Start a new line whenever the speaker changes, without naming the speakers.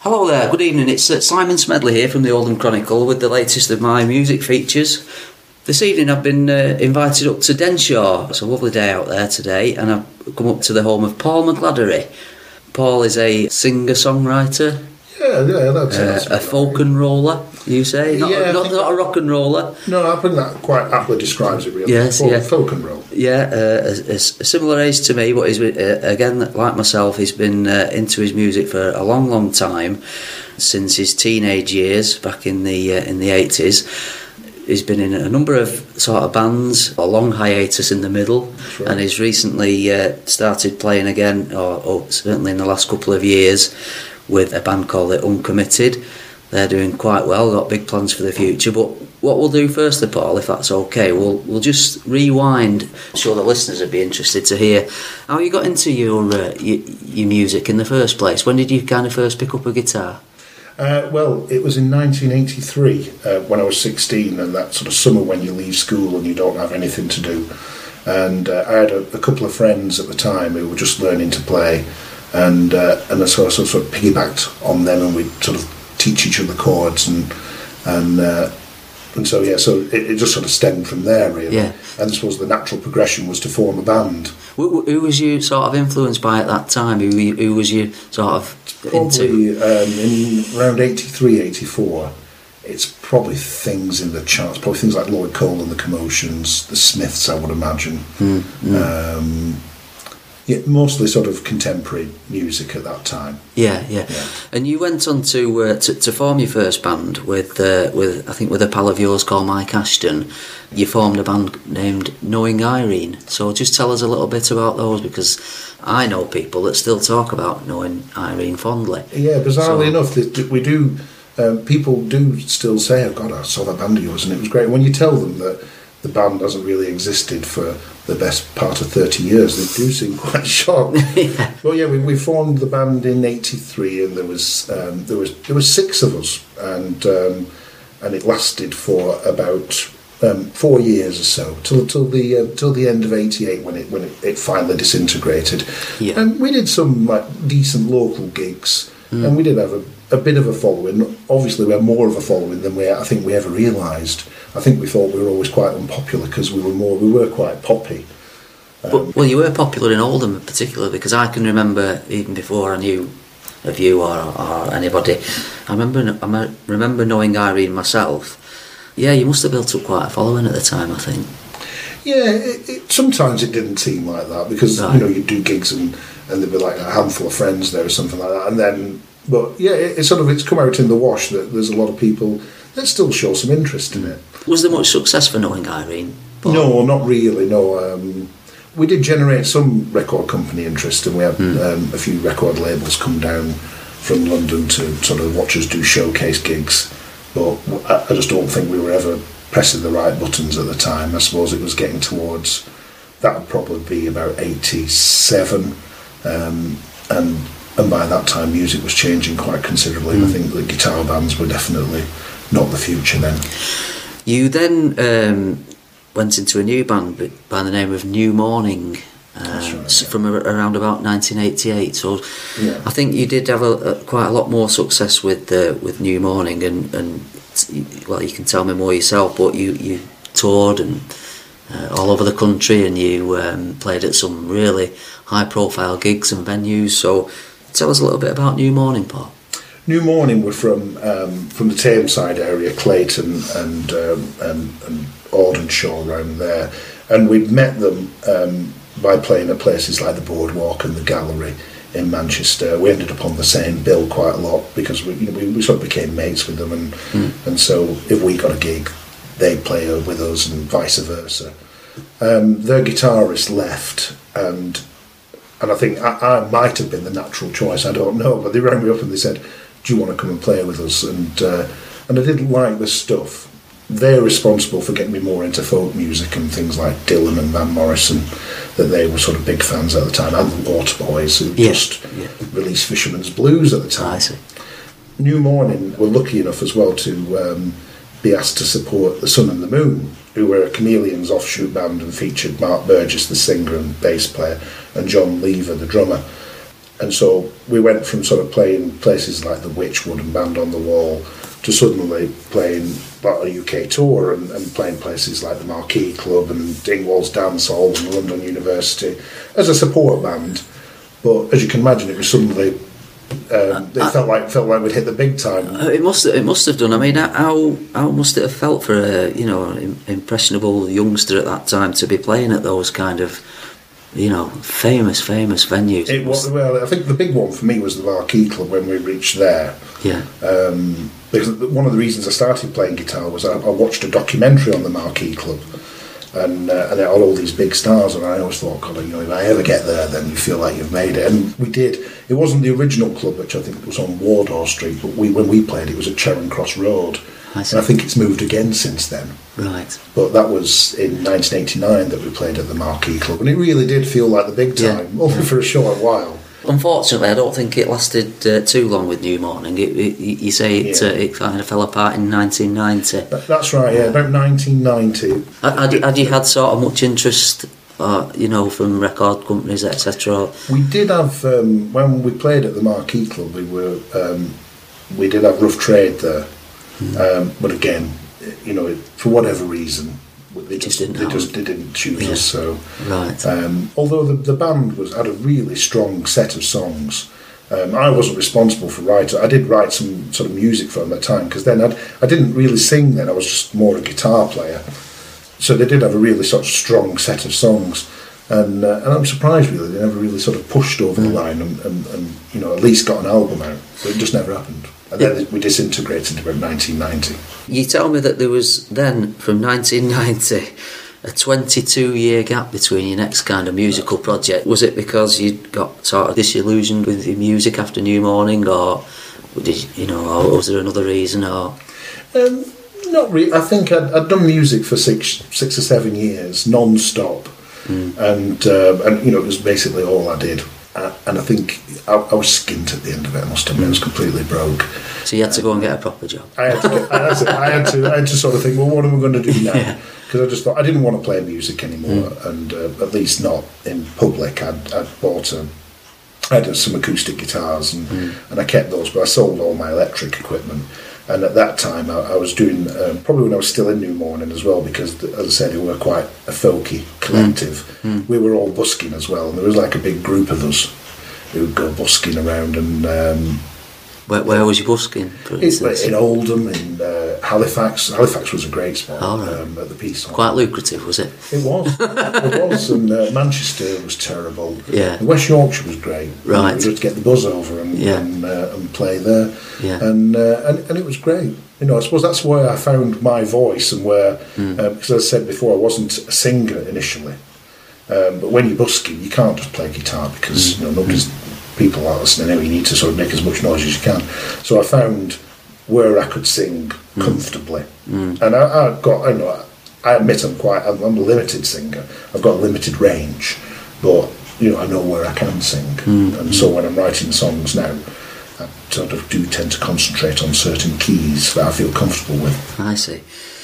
Hello there, good evening. It's Simon Smedley here from the Oldham Chronicle with the latest of my music features. This evening I've been invited up to Denshaw. It's a lovely day out there today, and I've come up to the home of Paul McGladdery. Paul is a singer-songwriter.
Yeah, that's
a folk and roller, you say? Not a rock and roller.
No, I think that quite aptly describes it, really.
Yes,
folk and roll.
Yeah, a similar age to me, but he's again, like myself, he's been into his music for a long, long time, since his teenage years, back in the 80s. He's been in a number of sort of bands, a long hiatus in the middle, right. And he's recently started playing again, or certainly in the last couple of years, with a band called The Uncommitted. They're doing quite well, got big plans for the future. But what we'll do first of all, if that's okay, we'll just rewind. I'm sure the listeners would be interested to hear how you got into your music in the first place. When did you kind of first pick up a guitar?
Well, it was in 1983 when I was 16, and that sort of summer when you leave school and you don't have anything to do. And I had a couple of friends at the time who were just learning to play, and so I sort of piggybacked on them, and we'd sort of teach each other chords, and so it just sort of stemmed from there, really.
Yeah.
And I suppose the natural progression was to form a band.
Who was you sort of influenced by at that time? Who was you sort of
probably,
into?
In around 83, 84, it's probably things in the charts, probably things like Lloyd Cole and the Commotions, the Smiths, I would imagine. Mostly sort of contemporary music at that time.
Yeah. And you went on to form your first band with I think with a pal of yours called Mike Ashton. You formed a band named Knowing Irene. So just tell us a little bit about those, because I know people that still talk about Knowing Irene fondly.
Yeah, bizarrely enough, we do. People do still say, "Oh God, I saw that band of yours," and it was great. When you tell them that the band hasn't really existed for the best part of 30 years, they do seem quite shocked.
Yeah.
Well, yeah, we formed the band in 83, and there was 6 of us, and it lasted for about 4 years or so, till the end of 88, when it finally disintegrated.
Yeah.
And we did some decent local gigs, and we did have a bit of a following. Obviously, we had more of a following than I think we ever realised. I think we thought we were always quite unpopular because we were quite poppy.
Well, you were popular in Oldham in particular, because I can remember, even before I knew of you or anybody, I remember Knowing Irene myself. Yeah, you must have built up quite a following at the time, I think.
Yeah, sometimes it didn't seem like that, because
right.
You'd do gigs and there'd be like a handful of friends there or something like that, and then. But yeah, it's come out in the wash that there's a lot of people that still show some interest in it.
Was there much success for Knowing Irene?
No, not really. No, we did generate some record company interest, and we had a few record labels come down from London to sort of watch us do showcase gigs. But I just don't think we were ever pressing the right buttons at the time. I suppose it was getting towards, that would probably be about 87, and by that time music was changing quite considerably, and I think the guitar bands were definitely not the future then.
You then went into a new band by the name of New Morning, from around about 1988. So yeah. I think you did have quite a lot more success with New Morning, and well, you can tell me more yourself, but you toured and all over the country, and you played at some really high profile gigs and venues. So tell us a little bit about New Morning, Paul.
New Morning were from the Tameside area, Clayton and Audenshaw around there, and we'd met them by playing at places like the Boardwalk and the Gallery in Manchester. We ended up on the same bill quite a lot because we sort of became mates with them, and so if we got a gig, they'd play with us and vice versa. Their guitarist left, and I think I might have been the natural choice, I don't know, but they rang me up and they said, "Do you want to come and play with us?" And I didn't like the stuff. They're responsible for getting me more into folk music and things like Dylan and Van Morrison, that they were sort of big fans at the time, and the Waterboys, who just released Fisherman's Blues at the time.
I see.
New Morning were lucky enough as well to be asked to support The Sun and the Moon, who were a Chameleons offshoot band and featured Mark Burgess, the singer and bass player, and John Lever, the drummer. And so we went from sort of playing places like the Witchwood and Band on the Wall to suddenly playing about a UK tour and playing places like the Marquee Club and Dingwall's Dance Hall and London University as a support band. But as you can imagine, it was suddenly it felt like we'd hit the big time.
It must have done. I mean, how must it have felt for a an impressionable youngster at that time to be playing at those kind of famous venues?
It was, well, I think the big one for me was the Marquee Club when we reached there.
Yeah.
Because one of the reasons I started playing guitar was I watched a documentary on the Marquee Club, and it had all these big stars, and I always thought, God, if I ever get there, then you feel like you've made it. And we did. It wasn't the original club, which I think was on Wardour Street, but when we played, it was at Charing Cross Road. And I think it's moved again since then.
Right.
But that was in 1989 that we played at the Marquee Club, and it really did feel like the big time, only for a short while.
Unfortunately, I don't think it lasted too long with New Morning. You say it kind of fell apart in 1990.
That's right, yeah, about 1990.
Had you had sort of much interest, from record companies, etc.?
We did have, when we played at the Marquee Club, we did have Rough Trade there. But again, for whatever reason, they didn't choose us. So,
right.
Although the band had a really strong set of songs, I wasn't responsible for writing. I did write some sort of music for them at the time, because then I didn't really sing then. I was just more a guitar player. So they did have a really sort of strong set of songs, and I'm surprised really they never really sort of pushed over the line and at least got an album out. But it just never happened. And then we disintegrated about 1990. You
tell me that there was then, from 1990, a 22-year gap between your next kind of musical project. Was it because you got sort of disillusioned with your music after New Morning, or or was there another reason? Or
not really. I think I'd done music for six or 7 years, non-stop, and it was basically all I did. And I think I was skint at the end of it. I must admit, I was completely broke.
So you had to go and get a proper job.
I had to sort of think, well, what am I going to do now? Because I just thought I didn't want to play music anymore, and at least not in public. I had some acoustic guitars, and I kept those, but I sold all my electric equipment. And at that time, I was doing, probably when I was still in New Morning as well, because, as I said, we were quite a folky collective. We were all busking as well, and there was like a big group of us who would go busking around. And
where was you busking, for instance?
In Oldham, in Halifax. Halifax was a great spot at the Peace Hall.
Quite lucrative, was it?
It was. It was. And Manchester was terrible.
Yeah.
And West Yorkshire was great.
Right.
We just get the buzz over and play there.
Yeah.
And it was great. I suppose that's where I found my voice, and where, because as I said before, I wasn't a singer initially. But when you're busking, you can't just play guitar, because nobody's... people are listening anyway. You need to sort of make as much noise as you can. So I found where I could sing comfortably, and I admit I'm a limited singer. I've got a limited range, but I know where I can sing, and so when I'm writing songs now, I sort of do tend to concentrate on certain keys that I feel comfortable with.
I see.